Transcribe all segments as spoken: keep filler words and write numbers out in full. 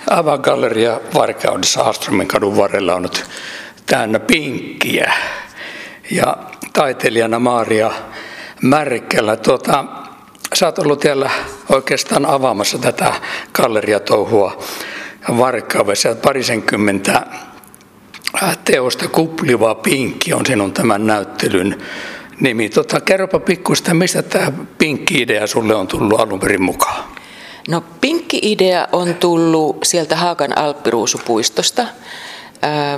Avagalleria Varkaudessa Ahlströmin kadun varrella on nyt täynnä pinkkiä ja taiteilijana Maaria Märkälä. Tuota, sä oot ollut siellä oikeastaan avaamassa tätä galleriatouhua Varkaudessa. Parisenkymmentä teosta kupliva pinkki on sinun tämän näyttelyn nimi. Tota, kerropa pikkuista, mistä tämä pinkki-idea sulle on tullut alun perin mukaan? No, pinkki-idea on tullut sieltä Haagan alppiruusupuistosta. Ää,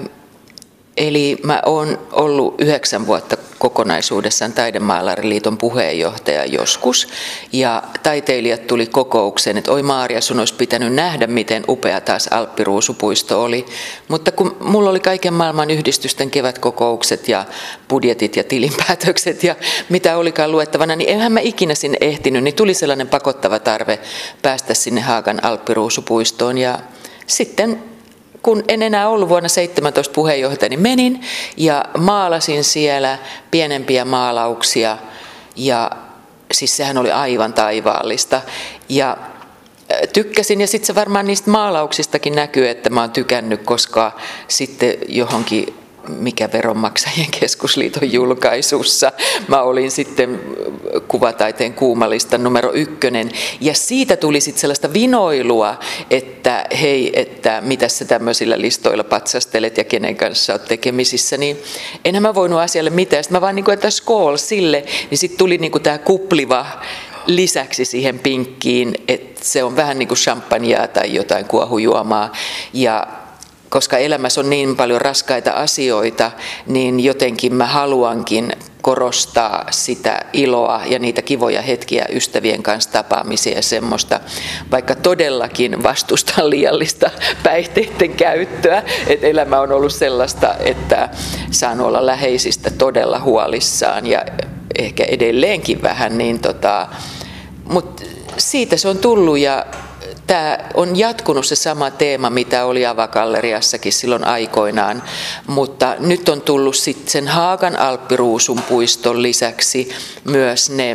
eli mä oon ollut yhdeksän vuotta kokonaisuudessaan Taidemaalariliiton puheenjohtaja joskus. Ja taiteilijat tuli kokoukseen, että oi Maaria, sun olisi pitänyt nähdä, miten upea taas alppiruusupuisto oli. Mutta kun mulla oli kaiken maailman yhdistysten kevätkokoukset ja budjetit ja tilinpäätökset ja mitä olikaan luettavana, niin enhän mä ikinä sinne ehtinyt, niin tuli sellainen pakottava tarve päästä sinne Haagan alppiruusupuistoon. Ja sitten kun en enää ollut vuonna seitsemäntoista puheenjohtaja, niin menin ja maalasin siellä pienempiä maalauksia ja siis sehän oli aivan taivaallista ja tykkäsin ja sitten se varmaan niistä maalauksistakin näkyy, että mä oon tykännyt, koska sitten johonkin mikä Veronmaksajien keskusliiton julkaisussa. Mä olin sitten kuvataiteen kuumalistan numero ykkönen ja siitä tuli sitten sellaista vinoilua, että hei, että mitä sä tämmöisillä listoilla patsastelet ja kenen kanssa oot tekemisissä, niin enhän mä voinut asialle mitään. Sitten mä vaan niin kuin, että skool sille, niin sitten tuli niin kuin tää kupliva lisäksi siihen pinkkiin, että se on vähän niin kuin champagnea tai jotain kuohujuomaa ja koska elämässä on niin paljon raskaita asioita, niin jotenkin mä haluankin korostaa sitä iloa ja niitä kivoja hetkiä ystävien kanssa tapaamisia ja semmoista, vaikka todellakin vastustan liiallista päihteiden käyttöä, että elämä on ollut sellaista, että saan olla läheisistä todella huolissaan ja ehkä edelleenkin vähän, niin tota, mutta siitä se on tullut ja tämä on jatkunut se sama teema, mitä oli Avagalleriassakin silloin aikoinaan, mutta nyt on tullut sitten sen Haagan alppiruusun puiston lisäksi myös ne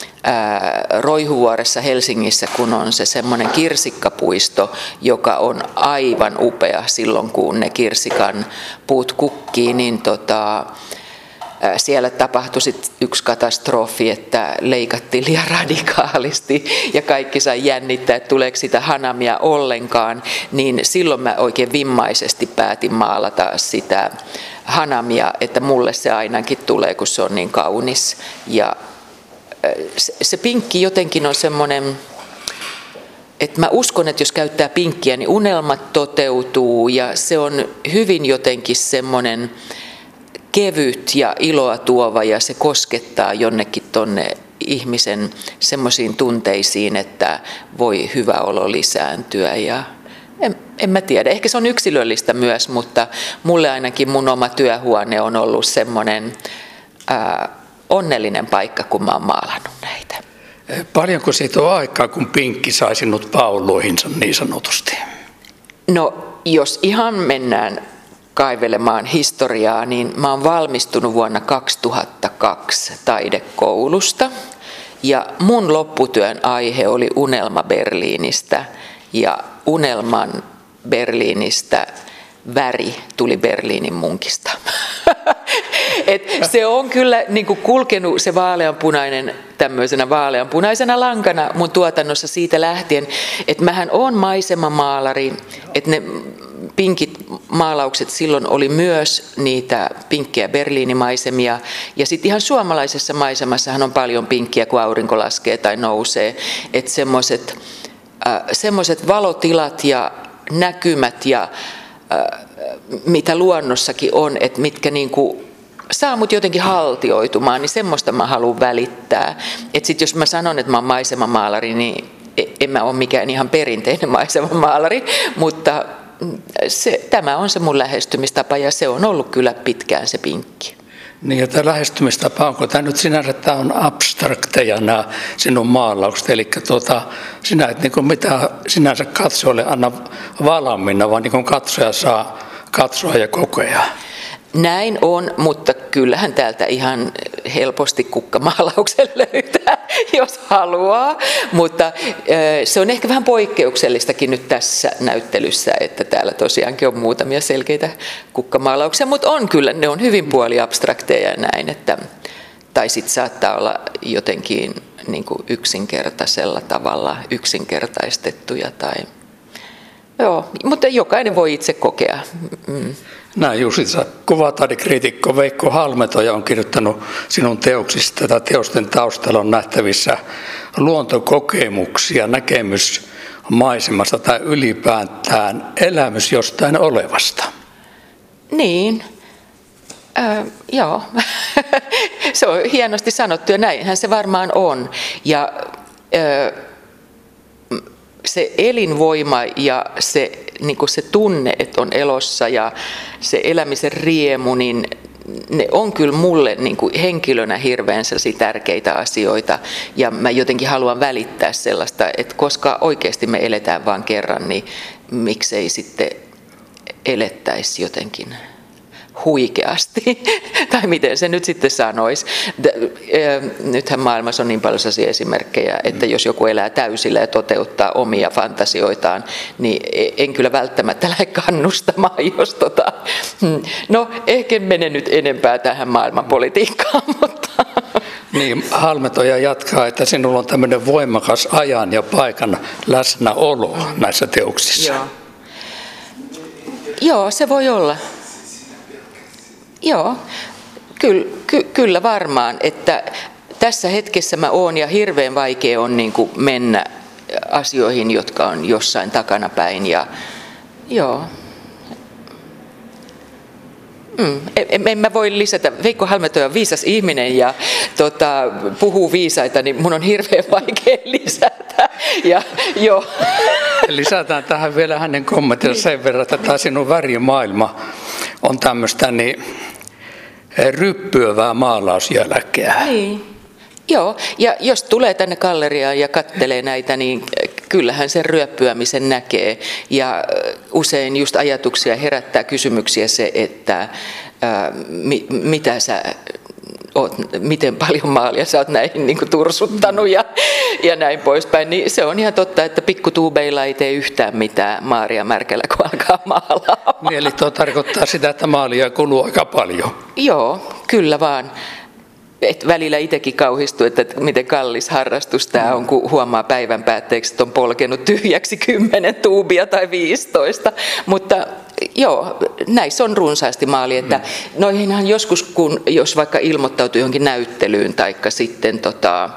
ää, Roihuvuoressa Helsingissä, kun on se semmoinen kirsikkapuisto, joka on aivan upea silloin, kun ne kirsikan puut kukkii, niin tota, siellä tapahtui sit yksi katastrofi, että leikattiin liian radikaalisti ja kaikki sai jännittää, että tuleeko sitä hanamia ollenkaan, niin silloin mä oikein vimmaisesti päätin maalata sitä hanamia, että mulle se ainakin tulee, kun se on niin kaunis. Ja se pinkki jotenkin on semmoinen, että mä uskon, että jos käyttää pinkkiä, niin unelmat toteutuu ja se on hyvin jotenkin semmoinen kevyt ja iloa tuova ja se koskettaa jonnekin tonne ihmisen semmoisiin tunteisiin, että voi hyvä olo lisääntyä ja en, en mä tiedä, ehkä se on yksilöllistä myös, mutta mulle ainakin mun oma työhuone on ollut semmoinen ää, onnellinen paikka, kun mä oon maalannut näitä. Paljonko siitä on aikaa, kun pinkki sai sinut pauloihinsa niin sanotusti? No, jos ihan mennään kaivelemaan historiaa, niin mä oon valmistunut vuonna kaksituhattakaksi taidekoulusta ja mun lopputyön aihe oli unelma Berliinistä ja unelman Berliinistä väri tuli Berliinin munkista. Et se on kyllä niin kuin kulkenut se vaaleanpunainen tämmöisenä vaaleanpunaisena lankana mun tuotannossa siitä lähtien, että mähän oon maisemamaalari, että ne pinkit maalaukset silloin oli myös niitä pinkkejä Berliinimaisemia ja sitten ihan suomalaisessa maisemassahan on paljon pinkkiä, kun aurinko laskee tai nousee, että semmoiset äh, semmoiset valotilat ja näkymät ja äh, mitä luonnossakin on, että mitkä niinku saa mut jotenkin haltioitumaan, niin semmoista mä haluan välittää. Että sit jos mä sanon, että mä oon maisemamaalari, niin en mä ole mikään ihan perinteinen maisemamaalari, mutta se, tämä on se mun lähestymistapa ja se on ollut kyllä pitkään se pinkki. Niin ja tämä lähestymistapa, onko tämä nyt sinänsä, tämä on abstrakteja nämä sinun maalaukset, eli tuota, sinä et niin kuin mitä sinänsä katsojalle anna valmiina, vaan niin kuin katsoja saa katsoa ja kokea. Näin on, mutta kyllähän täältä ihan helposti kukkamaalauksen löytää, jos haluaa. Mutta se on ehkä vähän poikkeuksellistakin nyt tässä näyttelyssä, että täällä tosiaankin on muutamia selkeitä kukkamaalauksia, mutta on kyllä, ne on hyvin puoliabstrakteja ja näin, että, tai sitten saattaa olla jotenkin niin kuin yksinkertaisella tavalla yksinkertaistettuja. Tai, joo, mutta jokainen voi itse kokea. Mm. Näin justiinsa kuvataidekriitikko Veikko Halmetoja on kirjoittanut sinun teoksista, että teosten taustalla on nähtävissä luontokokemuksia, näkemys maisemasta tai ylipäätään elämys jostain olevasta. Niin, äh, joo, se on hienosti sanottu ja näinhän se varmaan on. Ja äh, se elinvoima ja se, niin kuin se tunne, että on elossa ja se elämisen riemu, niin ne on kyllä mulle niin kuin henkilönä hirveän tärkeitä asioita. Ja mä jotenkin haluan välittää sellaista, että koska oikeasti me eletään vain kerran, niin miksei sitten elettäisi jotenkin huikeasti, tai miten se nyt sitten sanoisi. Nythän maailmassa on niin paljon sellaisia esimerkkejä, että jos joku elää täysillä ja toteuttaa omia fantasioitaan, niin en kyllä välttämättä lähde kannustamaan, jos tota... No, ehkä mene nyt enempää tähän maailmanpolitiikkaan, mutta... Niin, Halmetoja jatkaa, että sinulla on tämmöinen voimakas ajan ja paikan läsnäolo näissä teoksissa. Joo, Joo se voi olla. Joo, kyllä, ky, kyllä varmaan, että tässä hetkessä mä oon ja hirveän vaikea on niin kuin mennä asioihin, jotka on jossain takanapäin ja joo. Mm, en, en mä voi lisätä, Veikko Halmetoja on viisas ihminen ja tota, puhuu viisaita, niin mun on hirveän vaikea lisätä. Ja, jo. Lisätään tähän vielä hänen kommenttinsa sen verran, että tämä sinun värimaailma on tämmöistä niin ryppyövää maalausjälkeä. Niin. Joo, ja jos tulee tänne galleriaan ja kattelee näitä, niin kyllähän sen ryöppyämisen näkee. Ja usein just ajatuksia herättää kysymyksiä se, että ää, mi, mitä sä oot, miten paljon maalia sä oot näihin niin kuin tursuttanut ja, ja näin poispäin. Niin se on ihan totta, että pikkutuubeilla ei tee yhtään mitään Maaria Märkälä, kun alkaa maalaamaan. Eli tuo tarkoittaa sitä, että maalia kuluu aika paljon. Joo, kyllä vaan. Et välillä itsekin kauhistuu, että miten kallis harrastus tämä on, kun huomaa päivän päätteeksi, että on polkenut tyhjäksi kymmenen tuubia tai viisitoista. Mutta joo, näissä on runsaasti maali, että noihinhan joskus, kun, jos vaikka ilmoittautuu johonkin näyttelyyn tai sitten tota,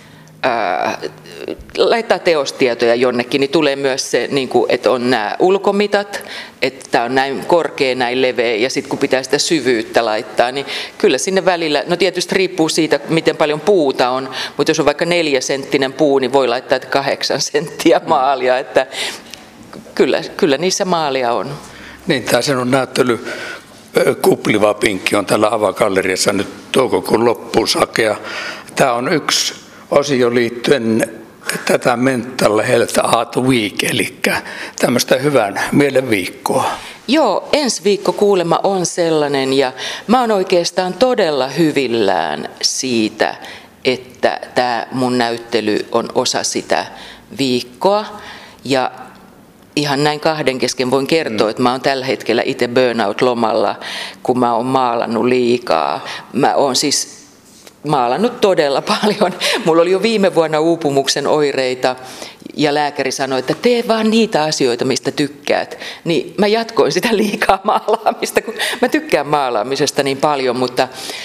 ää, laittaa teostietoja jonnekin, niin tulee myös se, niin kuin, että on nämä ulkomitat, että tämä on näin korkea, näin leveä, ja sitten kun pitää sitä syvyyttä laittaa, niin kyllä sinne välillä, no tietysti riippuu siitä, miten paljon puuta on, mutta jos on vaikka neljä senttinen puu, niin voi laittaa että kahdeksan senttiä maalia, että kyllä, kyllä niissä maalia on. Niin, tämä sinun näyttely Kupliva Pinkki on tällä Avagalleriassa nyt toukokuun loppuun saakka, ja tämä on yksi osio liittyen tätä Mental Health Art Week, eli tämmöistä hyvän mielen viikkoa. Joo, ensi viikko kuulemma on sellainen, ja mä oon oikeastaan todella hyvillään siitä, että tämä mun näyttely on osa sitä viikkoa, ja ihan näin kahden kesken voin kertoa, että mä oon tällä hetkellä itse burnout-lomalla, kun mä oon maalannut liikaa. Mä oon siis maalannut todella paljon. Mulla oli jo viime vuonna uupumuksen oireita ja lääkäri sanoi, että tee vaan niitä asioita, mistä tykkäät. Niin mä jatkoin sitä liikaa maalaamista, kun mä tykkään maalaamisesta niin paljon, mutta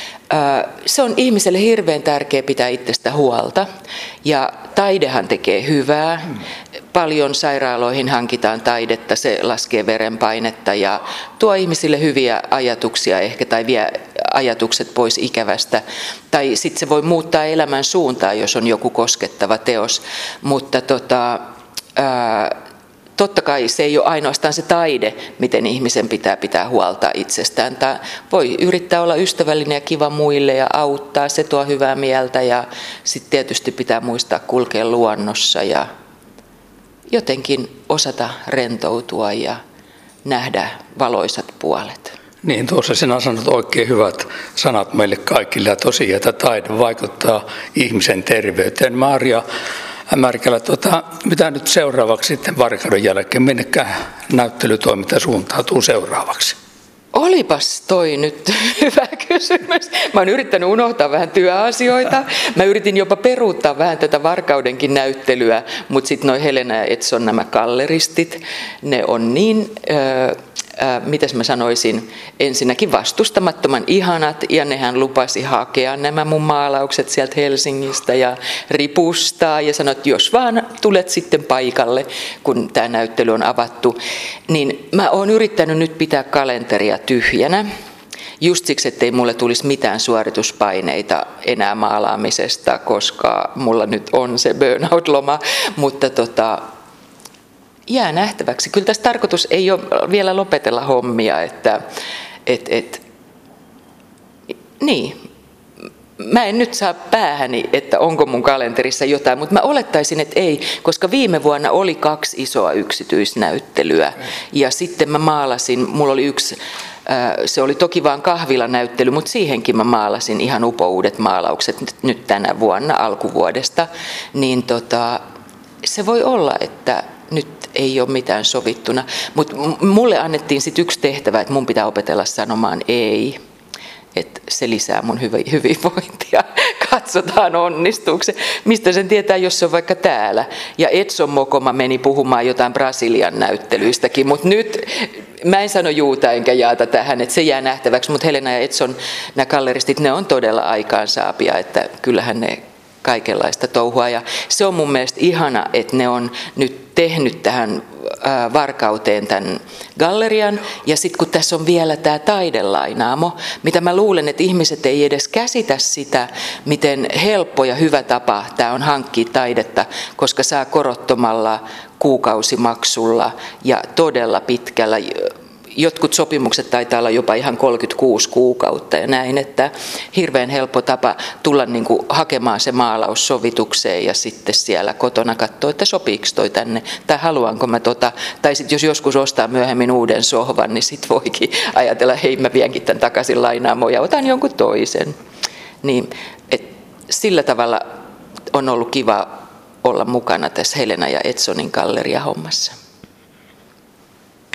se on ihmiselle hirveän tärkeää pitää itsestä huolta ja taidehan tekee hyvää. Paljon sairaaloihin hankitaan taidetta, se laskee verenpainetta ja tuo ihmisille hyviä ajatuksia ehkä tai vie ajatukset pois ikävästä. Tai sitten se voi muuttaa elämän suuntaa, jos on joku koskettava teos, mutta tota, ää, totta kai se ei ole ainoastaan se taide, miten ihmisen pitää pitää huolta itsestään. Tämä voi yrittää olla ystävällinen ja kiva muille ja auttaa, se tuo hyvää mieltä ja sitten tietysti pitää muistaa kulkea luonnossa ja jotenkin osata rentoutua ja nähdä valoisat puolet. Niin, tuossa sinä sanot oikein hyvät sanat meille kaikille ja tosiaan, että taide vaikuttaa ihmisen terveyteen. Maria Märkälä, tuota, mitä nyt seuraavaksi sitten Varkauden jälkeen, minnekä näyttelytoiminta suuntautuu seuraavaksi? Olipas toi nyt hyvä kysymys. Mä oon yrittänyt unohtaa vähän työasioita. Mä yritin jopa peruuttaa vähän tätä Varkaudenkin näyttelyä, mutta sitten noi Helena ja Edson, nämä galleristit, ne on niin... Öö, Äh, mitäs mä sanoisin, ensinnäkin vastustamattoman ihanat, ja nehän lupasi hakea nämä mun maalaukset sieltä Helsingistä ja ripustaa ja sanoi, että jos vaan tulet sitten paikalle, kun tämä näyttely on avattu, niin mä oon yrittänyt nyt pitää kalenteria tyhjänä, just siksi, ettei mulle tulisi mitään suorituspaineita enää maalaamisesta, koska mulla nyt on se burnout-loma, mutta tota, jää nähtäväksi. Kyllä tässä tarkoitus ei ole vielä lopetella hommia, että et, et, niin. Mä en nyt saa päähäni, että onko mun kalenterissa jotain, mutta mä olettaisin, että ei, koska viime vuonna oli kaksi isoa yksityisnäyttelyä ja sitten mä maalasin, mulla oli yksi, se oli toki vaan kahvilanäyttely, mutta siihenkin mä maalasin ihan upouudet maalaukset nyt tänä vuonna alkuvuodesta, niin tota, se voi olla, että nyt ei ole mitään sovittuna, mutta mulle annettiin sitten yksi tehtävä, että mun pitää opetella sanomaan ei, että se lisää mun hyvinvointia. Katsotaan onnistuuko se. Mistä sen tietää, jos se on vaikka täällä. Ja Edson Mokoma meni puhumaan jotain Brasilian näyttelyistäkin, mutta nyt mä en sano juuta enkä jaata tähän, että se jää nähtäväksi, mutta Helena ja Edson, nämä galleristit, ne on todella aikaansaapia, että kyllähän ne kaikenlaista touhua. Ja se on mun mielestä ihana, että ne on nyt tehnyt tähän Varkauteen tämän gallerian. Ja sitten kun tässä on vielä tämä taidelainaamo, mitä mä luulen, että ihmiset ei edes käsitä sitä, miten helppo ja hyvä tapa tämä on hankkia taidetta, koska saa korottomalla kuukausimaksulla ja todella pitkällä. Jotkut sopimukset taitaa olla jopa ihan kolmekymmentäkuusi kuukautta ja näin, että hirveän helppo tapa tulla niin kuin hakemaan se maalaus sovitukseen ja sitten siellä kotona katsoa, että sopiiko toi tänne tai haluanko mä tota. Tai sitten jos joskus ostaa myöhemmin uuden sohvan, niin sitten voikin ajatella, hei mä vienkin tämän takaisin lainaamoon ja otan jonkun toisen. Niin, et sillä tavalla on ollut kiva olla mukana tässä Helena ja Edsonin galleria hommassa.